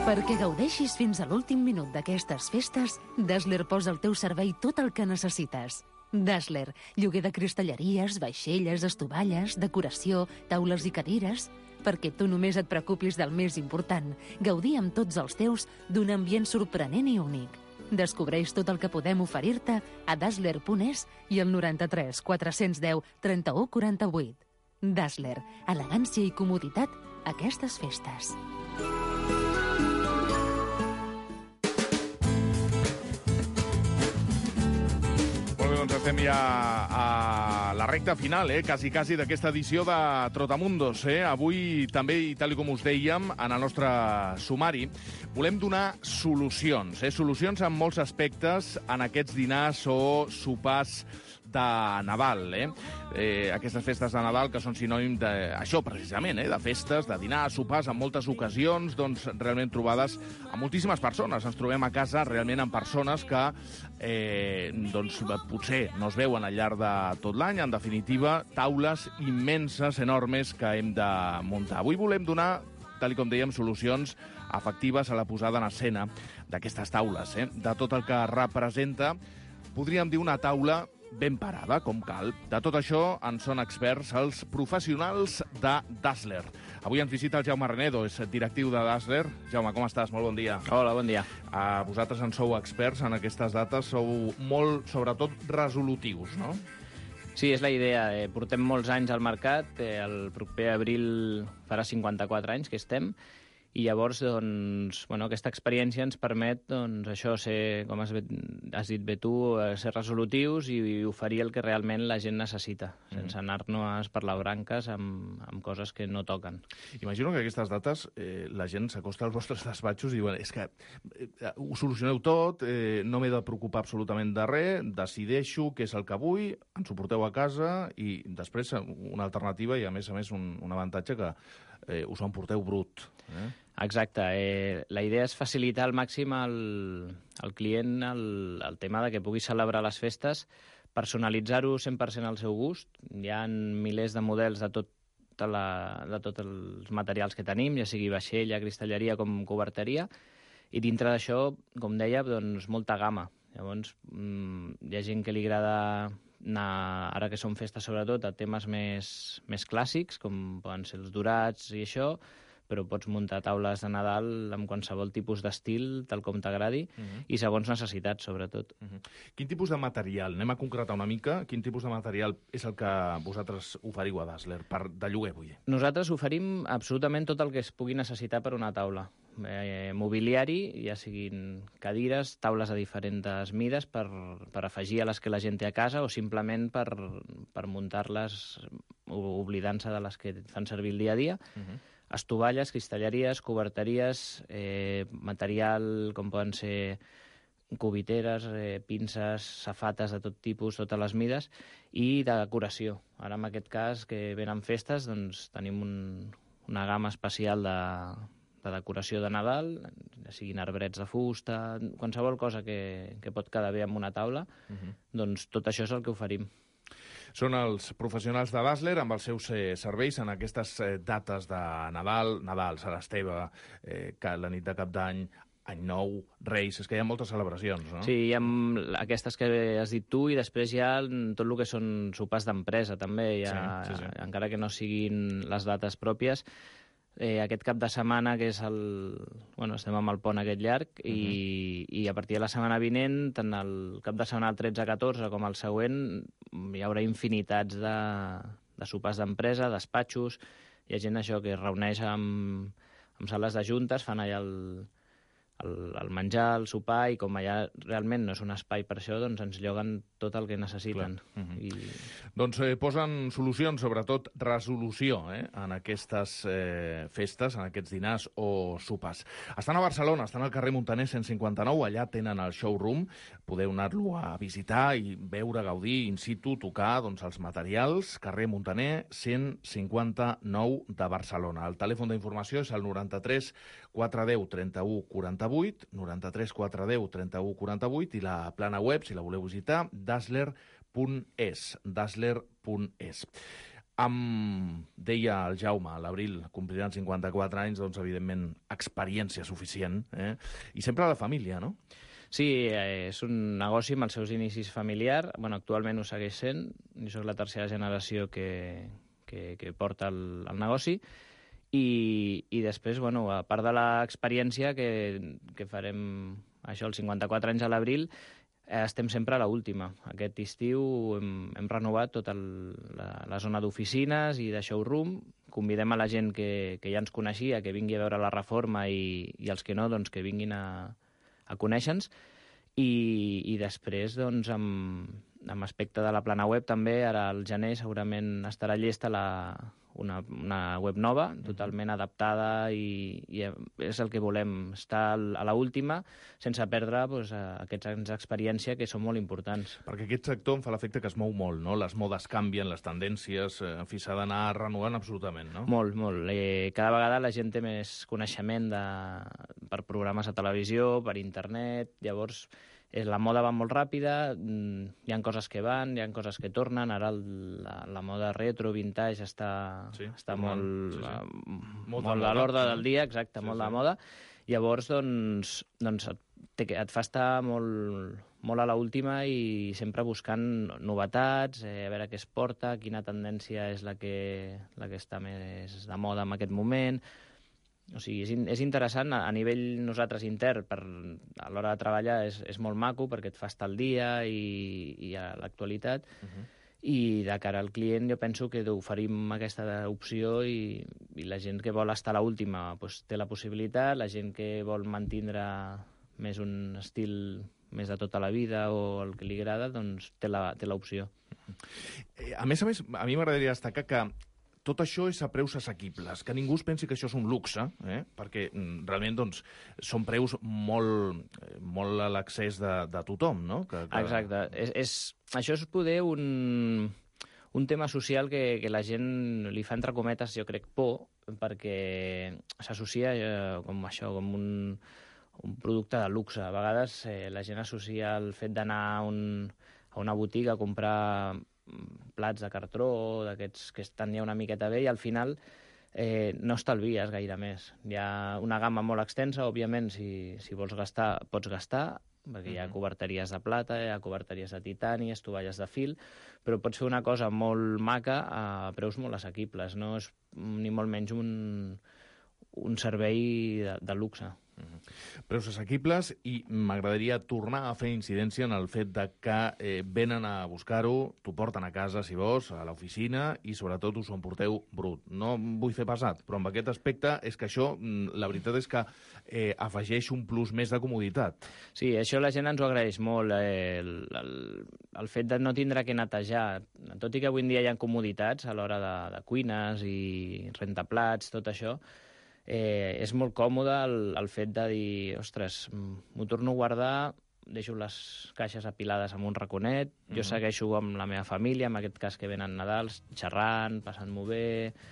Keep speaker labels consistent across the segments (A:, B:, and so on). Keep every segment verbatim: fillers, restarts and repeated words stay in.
A: Perquè gaudeixis fins a l'últim minut d'aquestes festes, Dazzler posa al teu servei tot el que necessites. Dazzler, lloguer de cristalleries, vaixelles, estovalles, decoració, taules i cadires... Perquè tu només et preocupis del més important, gaudir amb tots els teus d'un ambient sorprenent i únic. Descobreix tot el que podem oferir-te a dazzler punt es i al noranta-tres quatre-cents deu trenta-u quaranta-vuit. Dazzler, elegància i comoditat aquestes festes.
B: Doncs estem ja a la recta final, eh? quasi, quasi, d'aquesta edició de Trotamundos. Eh? Avui també, i tal com us dèiem, en el nostre sumari, volem donar solucions. Eh? Solucions en molts aspectes en aquests dinars o sopars de Nadal. Eh? Eh, aquestes festes de Nadal que són sinònim d'això, precisament, eh? de festes, de dinars, sopars, en moltes ocasions, doncs, realment trobades amb moltíssimes persones. Ens trobem a casa realment amb persones que eh, doncs, potser no es veuen al llarg de tot l'any. En definitiva, taules immenses, enormes, que hem de muntar. Avui volem donar, tal com dèiem, solucions efectives a la posada en escena d'aquestes taules, eh? de tot el que representa, podríem dir, una taula ben parada, com cal. De tot això en són experts els professionals de Dazzler. Avui ens visita el Jaume Renedo, és directiu de Dazzler. Jaume, com estàs? Molt bon dia.
C: Hola, bon dia.
B: Uh, vosaltres en sou experts en aquestes dates, sou molt, sobretot, resolutius, no?
C: Sí, és la idea. Eh, portem molts anys al mercat. Eh, el proper abril farà cinquanta-quatre anys que estem. I llavors, doncs, bueno, aquesta experiència ens permet, doncs, això, ser, com has, has dit bé tu, ser resolutius i, i oferir el que realment la gent necessita, mm. sense anar-nos per les branques amb, amb coses que no toquen.
B: Imagino que aquestes dates eh, la gent s'acosta als vostres despatxos i diuen, és que eh, ho solucioneu tot, eh, no m'he de preocupar absolutament de res, decideixo què és el que vull, ens ho porteu a casa i després una alternativa i, a més a més, un, un avantatge que eh, us ho emporteu brut. Eh?
C: Exacte. Eh, la idea és facilitar al màxim al, al client el, el tema de que pugui celebrar les festes, personalitzar-ho cent per cent al seu gust. Hi ha milers de models de tot, de, la, de tots els materials que tenim, ja sigui vaixella, cristalleria com coberteria, i dintre d'això, com deia, doncs, molta gamma. Llavors, mmm, hi ha gent que li agrada anar, ara que són festes sobretot, a temes més, més clàssics, com poden ser els dorats i això, però pots muntar taules de Nadal amb qualsevol tipus d'estil, tal com t'agradi, uh -huh. i segons necessitats, sobretot.
B: Uh -huh. Quin tipus de material? Anem a concretar una mica. Quin tipus de material és el que vosaltres oferiu a Dazzler, per, de lloguer, vull dir?
C: Nosaltres oferim absolutament tot el que es pugui necessitar per una taula. Eh, mobiliari, ja siguin cadires, taules de diferents mides per, per afegir a les que la gent té a casa o simplement per, per muntar-les oblidant-se de les que fan servir el dia a dia. Uh -huh. Estovalles, cristalleries, coberteries, eh, material com poden ser cubiteres, eh, pinces, safates de tot tipus, totes les mides, i de decoració. Ara, en aquest cas, que venen festes, doncs tenim un, una gamma especial de, de decoració de Nadal, ja siguin arbrets de fusta, qualsevol cosa que, que pot quedar bé amb una taula, uh-huh. doncs tot això és el que oferim.
B: Són els professionals de Dazzler amb els seus eh, serveis en aquestes eh, dates de Nadal, Nadal, Sant Esteve, eh, la nit de Cap d'Any, Any Nou, Reis... És que hi ha moltes celebracions, no?
C: Sí, hi ha aquestes que has dit tu i després hi ha tot el que són sopars d'empresa, també. Hi ha, sí, sí, sí. Encara que no siguin les dates pròpies, eh, aquest cap de setmana, que és el... Bueno, estem amb el pont aquest llarg, uh-huh. i, i a partir de la setmana vinent, tant el cap de setmana del tretze a catorze com el següent, hi haurà infinitats de, de sopars d'empresa, despatxos. Hi ha gent, això, que es reuneix amb, amb sales de juntes, fan allà el... El, el menjar, el sopar, i com allà realment no és un espai per això, doncs ens lloguen tot el que necessiten.
B: Uh-huh.
C: I...
B: Doncs eh, posen solucions, sobretot resolució, eh, en aquestes eh, festes, en aquests dinars o sopars. Estan a Barcelona, estan al carrer Muntaner cent cinquanta-nou, allà tenen el showroom, podeu anar-lo a visitar i veure, gaudir, in situ, tocar doncs, els materials, carrer Muntaner cent cinquanta-nou de Barcelona. El telèfon d'informació és el noranta-tres quatre deu trenta-u quaranta-vuit, noranta-tres quatre deu trenta-u quaranta-vuit, i la plana web, si la voleu visitar, dazzler punt es, dazzler punt es. Amb, deia el Jaume, a l'abril compliran cinquanta-quatre anys, doncs, evidentment, experiència suficient, eh? I sempre a la família, no?
C: Sí, eh, és un negoci amb els seus inicis familiar. Bueno, actualment ho segueix sent. Jo soc la tercera generació que, que, que porta el, el negoci. I, i després, bueno, a part de l'experiència que, que farem això, els cinquanta-quatre anys a l'abril, eh, estem sempre a l'última. Aquest estiu hem, hem renovat tota el, la, la zona d'oficines i de showroom. Convidem a la gent que, que ja ens coneixia, que vingui a veure la reforma, i, i els que no, doncs, que vinguin a, a conèixer-nos. I, i després, doncs, amb, amb aspecte de la plana web, també, ara al gener segurament estarà llesta la, una, una web nova, totalment adaptada, i, i és el que volem, estar a l'última, sense perdre doncs, aquests anys d'experiència que són molt importants.
B: Perquè aquest sector em fa l'efecte que es mou molt, no? Les modes canvien, les tendències, en fi, s'ha d'anar renovant absolutament, no?
C: Molt, molt. Eh, cada vegada la gent té més coneixement de, per programes a televisió, per internet, llavors eh, la moda va molt ràpida, hi ha coses que van, hi ha coses que tornen, ara el, la, la moda retro, vintage, està,
B: sí,
C: està
B: molt,
C: molt,
B: sí, sí.
C: Uh,
B: molt,
C: molt a l'ordre del dia, exacte,
B: sí,
C: molt
B: sí.
C: de moda. Llavors, doncs, doncs et, et fa estar molt, molt a l'última i sempre buscant novetats, eh, a veure què es porta, quina tendència és la que, la que està més de moda en aquest moment. O sigui, és, és interessant a, a nivell nosaltres intern, per, a l'hora de treballar és, és molt maco perquè et fa estar al dia i, i a l'actualitat. Uh-huh. I de cara al client jo penso que oferim aquesta opció i, i la gent que vol estar a l'última doncs, té la possibilitat, la gent que vol mantindre més un estil més de tota la vida o el que li agrada, doncs té l'opció.
B: A més a més, a mi m'agradaria destacar que tot això és a preus assequibles, que ningú es pensi que això és un luxe, eh? Perquè realment doncs, són preus molt, molt a l'accés de, de tothom, no? Que, que...
C: Exacte. És, és, això és poder un, un tema social que, que la gent li fa, entre cometes, jo crec, por, perquè s'associa eh, com això, com un, un producte de luxe. A vegades eh, la gent associa el fet d'anar a, un, a una botiga a comprar plats de cartró, d'aquests que estan ja una miqueta bé, i al final eh, no estalvies gaire més. Hi ha una gamma molt extensa, òbviament, si, si vols gastar, pots gastar, perquè hi ha coberteries de plata, hi ha coberteries de titani, estovalles de fil, però pots fer una cosa molt maca a preus molt assequibles, no és ni molt menys un, un servei de, de luxe.
B: Uh-huh. Preus assequibles, i m'agradaria tornar a fer incidència en el fet de que eh, venen a buscar-ho, t'ho porten a casa, si vols, a l'oficina, i sobretot us ho emporteu brut. No em vull fer pesat, però amb aquest aspecte és que això, la veritat és que eh, afegeix un plus més de comoditat.
C: Sí, això la gent ens ho agraeix molt, eh, el, el, el fet de no tindre que netejar, tot i que avui en dia hi ha comoditats a l'hora de, de cuines i rentaplats, tot això. Eh, és molt còmode el, el fet de dir, ostres, m'ho torno a guardar, deixo les caixes apilades en un raconet, jo uh-huh. segueixo amb la meva família, en aquest cas que venen Nadals, xerrant, passant-m'ho bé,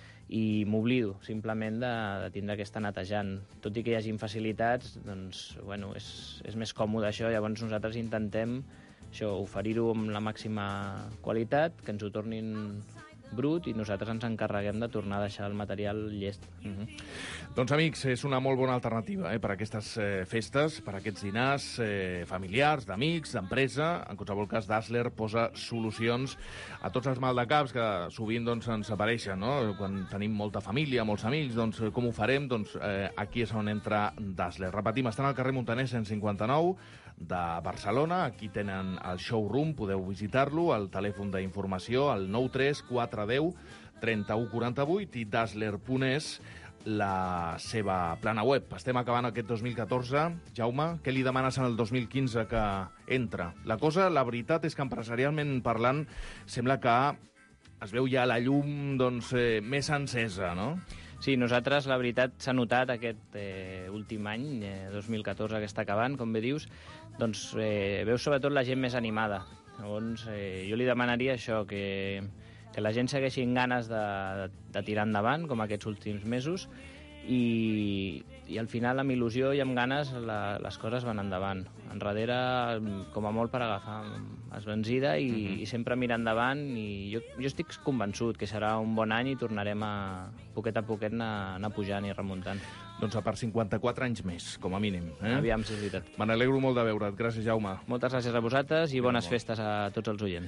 C: i m'oblido simplement de, de tindre que estar netejant. Tot i que hi hagin facilitats, doncs, bueno, és, és més còmode això, llavors nosaltres intentem això, oferir-ho amb la màxima qualitat, que ens ho tornin brut, i nosaltres ens encarreguem de tornar a deixar el material llest.
B: Uh-huh. Doncs, amics, és una molt bona alternativa eh, per a aquestes eh, festes, per a aquests dinars eh, familiars, d'amics, d'empresa. En qualsevol cas, Dazzler posa solucions a tots els maldecaps que sovint doncs, ens apareixen, no? Quan tenim molta família, molts amics, doncs com ho farem? Doncs eh, aquí és on entra Dazzler. Repetim, estan al carrer Montaner cent cinquanta-nou de Barcelona. Aquí tenen el showroom, podeu visitar-lo, el telèfon d'informació, el nou tres quatre zero trenta-u quaranta-vuit, i dazzler punt es, la seva plana web. Estem acabant aquest dos mil catorze. Jaume, què li demanes en el dos mil quinze que entra? La cosa, la veritat és que empresarialment parlant, sembla que es veu ja la llum doncs, eh, més encesa, no?
C: Sí, nosaltres, la veritat, s'ha notat aquest eh, últim any, eh, dos mil catorze, que està acabant, com bé dius, doncs eh, veus sobretot la gent més animada. Llavors, eh, jo li demanaria això, que, que la gent segueixi amb ganes de, de, de tirar endavant, com aquests últims mesos, i, i al final, amb il·lusió i amb ganes, la, les coses van endavant. Enrere, com a molt, per agafar esbenzida i, uh-huh. i sempre mirar endavant. I jo, jo estic convençut que serà un bon any i tornarem a, poquet a poquet, anar, anar pujant i remuntant.
B: Doncs a per cinquanta-quatre anys més, com a mínim. Eh?
C: Aviam, si és veritat.
B: Me n'alegro molt de veure't. Gràcies, Jaume.
C: Moltes gràcies a vosaltres i bones festes a tots els oients.